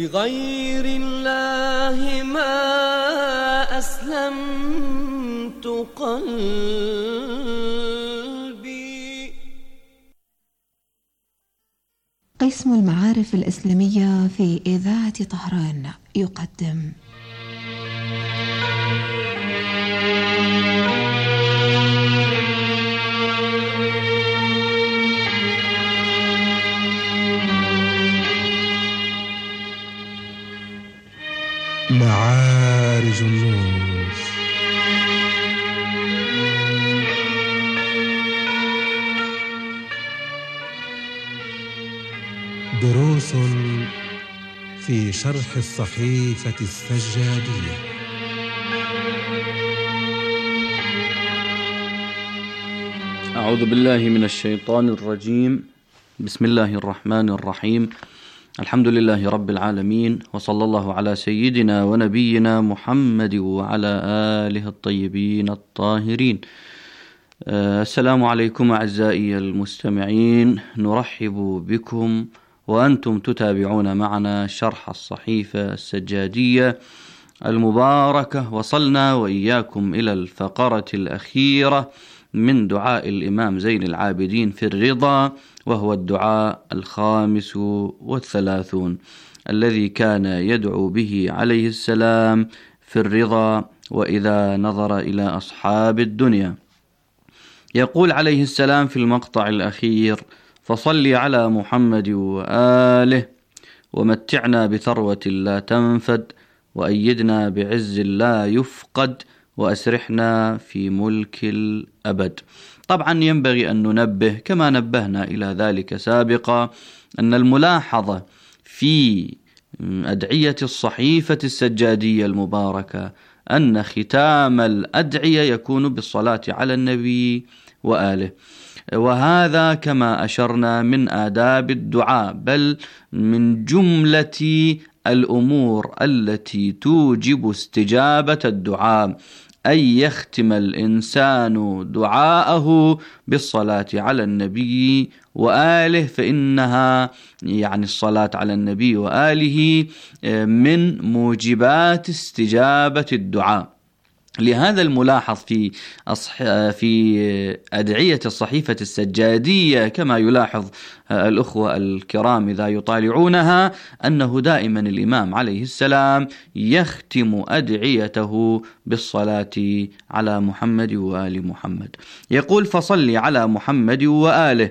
Speaker 14: لغير الله ما أسلمت قلبي.
Speaker 15: قسم المعارف الإسلامية في إذاعة طهران يقدم
Speaker 16: معارج النور. دروس في شرح الصحيفة السجادية.
Speaker 17: أعوذ بالله من الشيطان الرجيم. بسم الله الرحمن الرحيم. الحمد لله رب العالمين، وصلى الله على سيدنا ونبينا محمد وعلى آله الطيبين الطاهرين. السلام عليكم أعزائي المستمعين، نرحب بكم وأنتم تتابعون معنا شرح الصحيفة السجادية المباركة. وصلنا وإياكم إلى الفقرة الأخيرة من دعاء الإمام زين العابدين في الرضا، وهو الدعاء الخامس والثلاثون الذي كان يدعو به عليه السلام في الرضا وإذا نظر إلى أصحاب الدنيا. يقول عليه السلام في المقطع الأخير: فصل على محمد وآله ومتعنا بثروة لا تنفد وأيدنا بعز لا يفقد وأسرحنا في ملك الأبد. طبعا ينبغي أن ننبه كما نبهنا إلى ذلك سابقا أن الملاحظة في أدعية الصحيفة السجادية المباركة أن ختام الأدعية يكون بالصلاة على النبي وآله، وهذا كما أشرنا من آداب الدعاء، بل من جملة الأمور التي توجب استجابة الدعاء، أن يختم الإنسان دعاءه بالصلاة على النبي وآله، فإنها يعني الصلاة على النبي وآله من موجبات استجابة الدعاء. لهذا الملاحظ في أصح... في أدعية الصحيفة السجادية كما يلاحظ الأخوة الكرام إذا يطالعونها أنه دائما الإمام عليه السلام يختم أدعيته بالصلاة على محمد وآل محمد. يقول: فصل على محمد وآله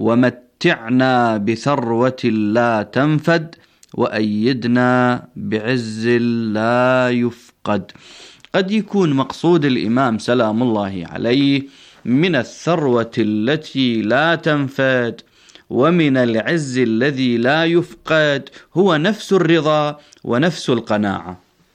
Speaker 17: ومتعنا بثروة لا تنفد وأيدنا بعز لا يفقد. قد يكون مقصود الإمام سلام الله عليه من الثروة التي لا تنفد ومن العز الذي لا يفقد هو نفس الرضا ونفس القناعة،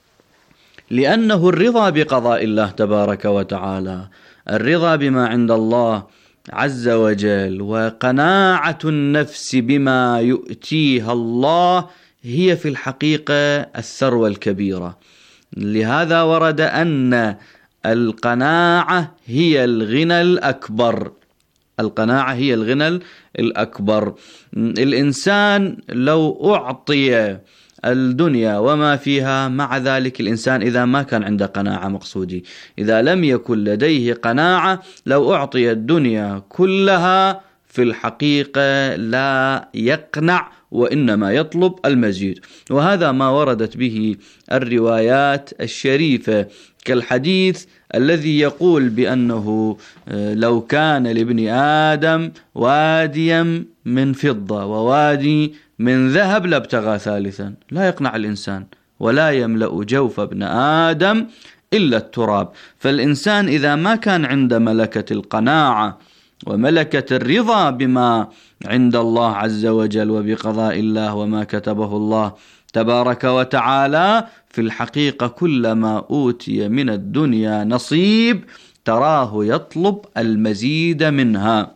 Speaker 17: لأنه الرضا بقضاء الله تبارك وتعالى، الرضا بما عند الله عز وجل، وقناعة النفس بما يؤتيها الله هي في الحقيقة الثروة الكبيرة. لهذا ورد أن القناعة هي الغنى الأكبر، القناعة هي الغنى الأكبر. الإنسان لو أعطي الدنيا وما فيها، مع ذلك الإنسان إذا ما كان عنده قناعة، مقصودي إذا لم يكن لديه قناعة، لو أعطي الدنيا كلها في الحقيقة لا يقنع، وإنما يطلب المزيد. وهذا ما وردت به الروايات الشريفة، كالحديث الذي يقول بأنه لو كان لابن آدم واديا من فضة ووادي من ذهب لابتغى ثالثا. لا يقنع الإنسان ولا يملأ جوف ابن آدم إلا التراب. فالإنسان إذا ما كان عنده ملكة القناعة وملكة الرضا بما عند الله عز وجل وبقضاء الله وما كتبه الله تبارك وتعالى، في الحقيقة كلما أوتي من الدنيا نصيب تراه يطلب المزيد منها،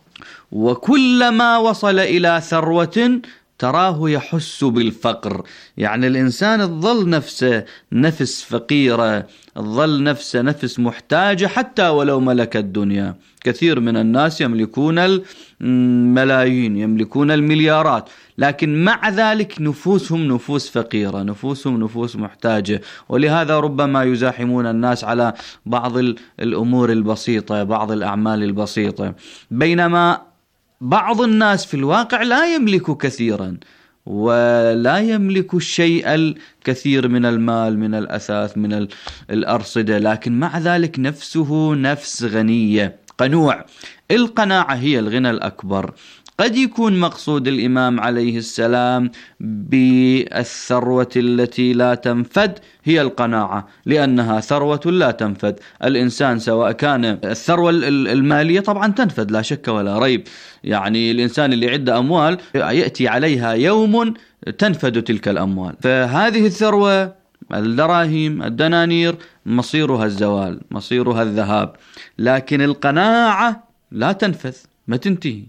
Speaker 17: وكلما وصل إلى ثروة تراه يحس بالفقر. يعني الإنسان الظل نفسه نفس فقيرة، تظل نفس نفس محتاجة حتى ولو ملك الدنيا. كثير من الناس يملكون الملايين، يملكون المليارات، لكن مع ذلك نفوسهم نفوس فقيرة، نفوسهم نفوس محتاجة، ولهذا ربما يزاحمون الناس على بعض الأمور البسيطة، بعض الأعمال البسيطة، بينما بعض الناس في الواقع لا يملك كثيرا ولا يملك الشيء الكثير من المال، من الأثاث، من الأرصدة، لكن مع ذلك نفسه نفس غنية قنوع. القناعة هي الغنى الأكبر. قد يكون مقصود الإمام عليه السلام بالثروة التي لا تنفد هي القناعة، لأنها ثروة لا تنفد. الإنسان سواء كان الثروة المالية طبعا تنفد لا شك ولا ريب، يعني الإنسان اللي عنده أموال يأتي عليها يوم تنفد تلك الأموال. فهذه الثروة الدراهم الدنانير مصيرها الزوال، مصيرها الذهاب، لكن القناعة لا تنفذ، ما تنتهي.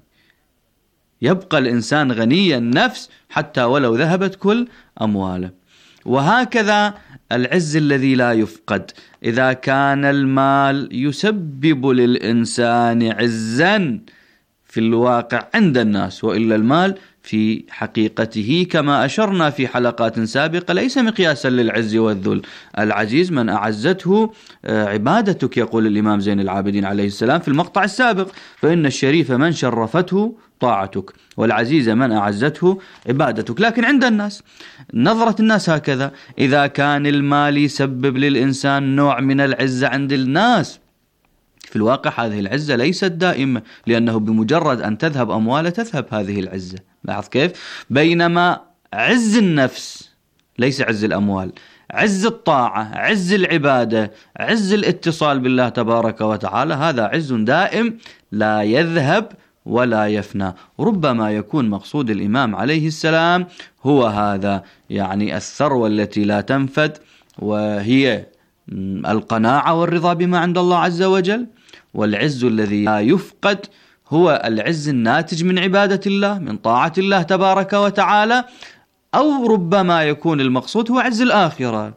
Speaker 17: يبقى الإنسان غني النفس حتى ولو ذهبت كل أمواله. وهكذا العز الذي لا يفقد. إذا كان المال يسبب للإنسان عزا في الواقع عند الناس، وإلا المال في حقيقته كما أشرنا في حلقات سابقة ليس مقياسا للعز والذل. العزيز من أعزته عبادتك، يقول الإمام زين العابدين عليه السلام في المقطع السابق، فإن الشريف من شرفته طاعتك، والعزيز من أعزته عبادتك. لكن عند الناس نظرة الناس هكذا، إذا كان المال يسبب للإنسان نوع من العزة عند الناس، في الواقع هذه العزة ليست دائمة، لأنه بمجرد أن تذهب أمواله تذهب هذه العزة. لاحظ كيف؟ بينما عز النفس ليس عز الأموال، عز الطاعة، عز العبادة، عز الاتصال بالله تبارك وتعالى، هذا عز دائم لا يذهب ولا يفنى. ربما يكون مقصود الإمام عليه السلام هو هذا، يعني الثروة التي لا تنفد، وهي القناعة والرضا بما عند الله عز وجل. والعز الذي لا يفقد هو العز الناتج من عبادة الله، من طاعة الله تبارك وتعالى. أو ربما يكون المقصود هو عز الآخرة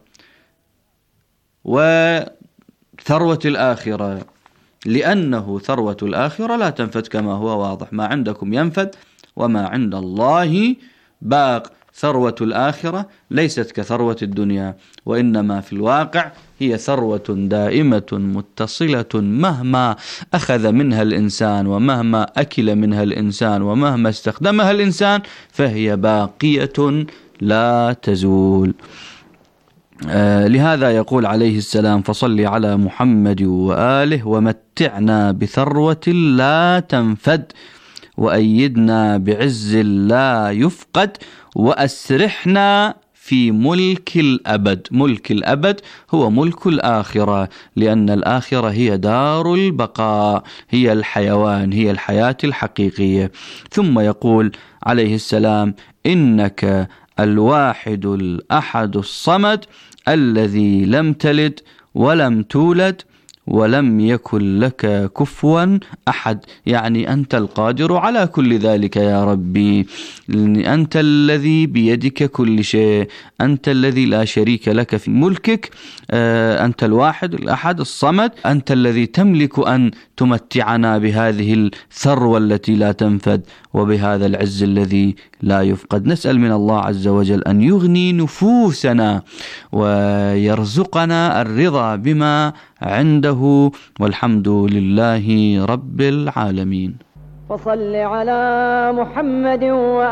Speaker 17: وثروة الآخرة، لأنه ثروة الآخرة لا تنفد كما هو واضح، ما عندكم ينفد وما عند الله باق. ثروة الآخرة ليست كثروة الدنيا، وإنما في الواقع هي ثروة دائمة متصلة، مهما أخذ منها الإنسان ومهما أكل منها الإنسان ومهما استخدمها الإنسان فهي باقية لا تزول. آه لهذا يقول عليه السلام: فصل على محمد وآله ومتعنا بثروة لا تنفد، وأيدنا بعز لا يفقد، وأسرحنا في ملك الأبد. ملك الأبد هو ملك الآخرة، لأن الآخرة هي دار البقاء، هي الحيوان، هي الحياة الحقيقية. ثم يقول عليه السلام: إنك الواحد الأحد الصمد الذي لم تلد ولم تولد ولم يكن لك كفوا أحد. يعني أنت القادر على كل ذلك يا ربي، أنت الذي بيدك كل شيء، أنت الذي لا شريك لك في ملكك، أنت الواحد الأحد الصمد، أنت الذي تملك أن تمتعنا بهذه الثروة التي لا تنفد وبهذا العز الذي لا يفقد. نسأل من الله عز وجل أن يغني نفوسنا ويرزقنا الرضا بما عنده، والحمد لله رب العالمين.
Speaker 18: فصل على محمد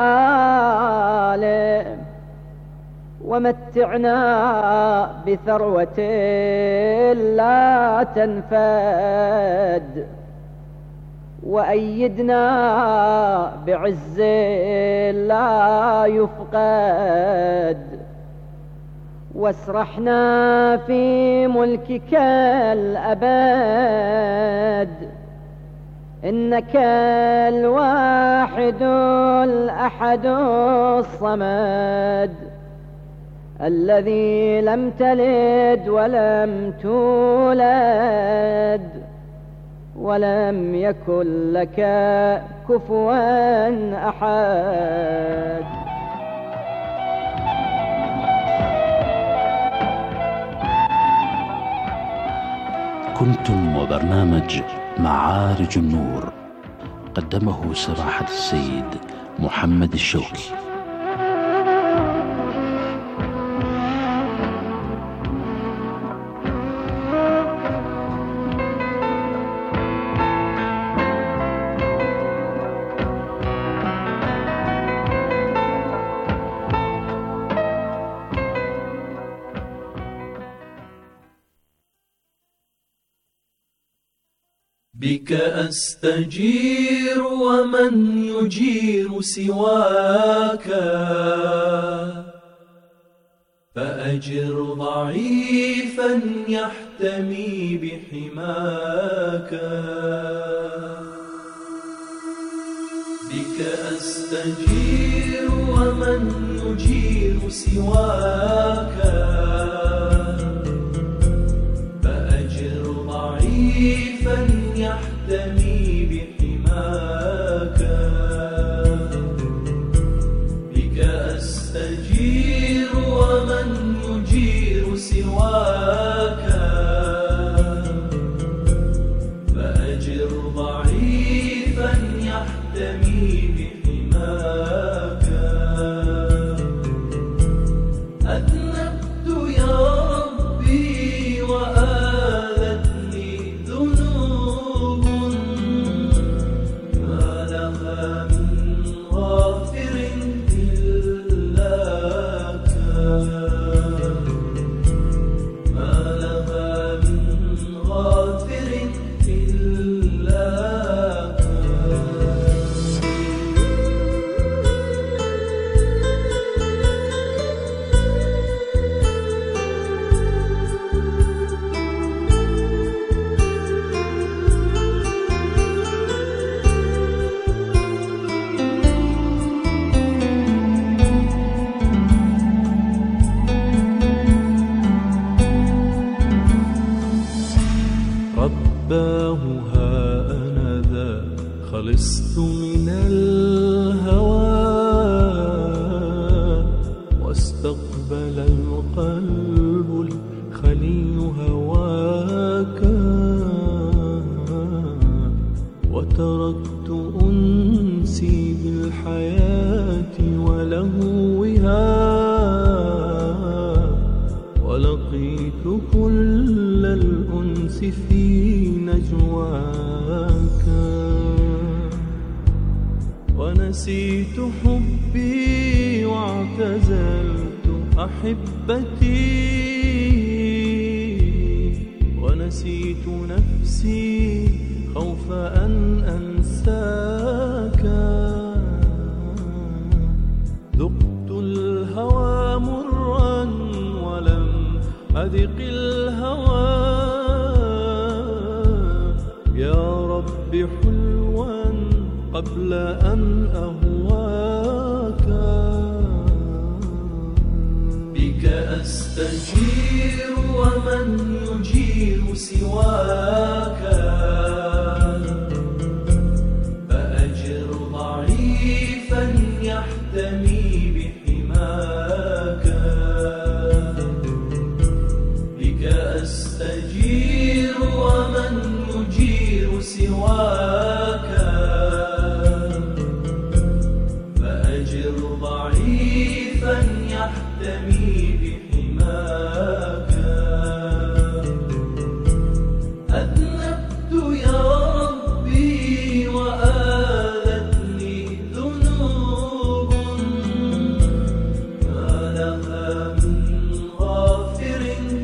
Speaker 18: وآله ومتعنا بثروة لا تنفد، وأيدنا بعز لا يفقد، واسرحنا في ملكك الأبد. إنك الواحد الأحد الصمد الذي لم تلد ولم تولد ولم يكن لك كفوا أحد.
Speaker 19: كنتم وبرنامج معارج النور، قدمه سماحة السيد محمد الشوكي.
Speaker 14: بك أستجير ومن يجير سواك، فأجر ضعيفا يحتمي بحماك. بك أستجير ومن يجير سواك، فأجر ضعيفا يحتمي بحماك. بك أستجير ومن يجير سواك، فأجر ضعيفا يحتمي بحماك. أذنبت يا ربي وآلتني ذنوب، ما لها من غافر إلاك، ما لها من غافر إلاك. رباه ها أنا ذا خلصت من الهوى، واستقبل القلب الخلي هواك، وتركت أنسي بالحياة ولهوها، ولقيت كل الأنس في نجواك، ونسيت حبي واعتزلت أحبتي، ونسيت نفسي خوف أن أنساك. ذقت الهوى مرا ولم أذق الهوى، يا رب حلوا قبل أن أهواك. بك أستجير ومن يجير سواك، فأجر ضعيفا يحتمي بحماك. بك أستجير ومن يجير سواك، فأجر ضعيفا يحتمي بحماك. أذنبت يا ربي وآلتني ذنوب، ما لها من غافر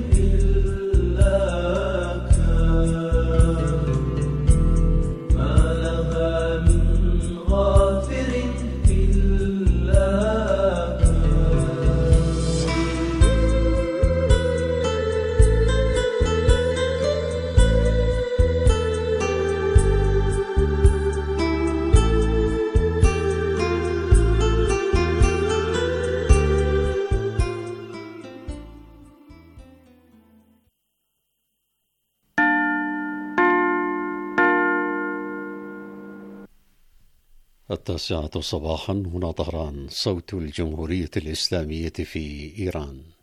Speaker 14: إلاك، ما لها من غافر إلاك.
Speaker 20: التاسعة صباحا، هنا طهران، صوت الجمهورية الإسلامية في إيران.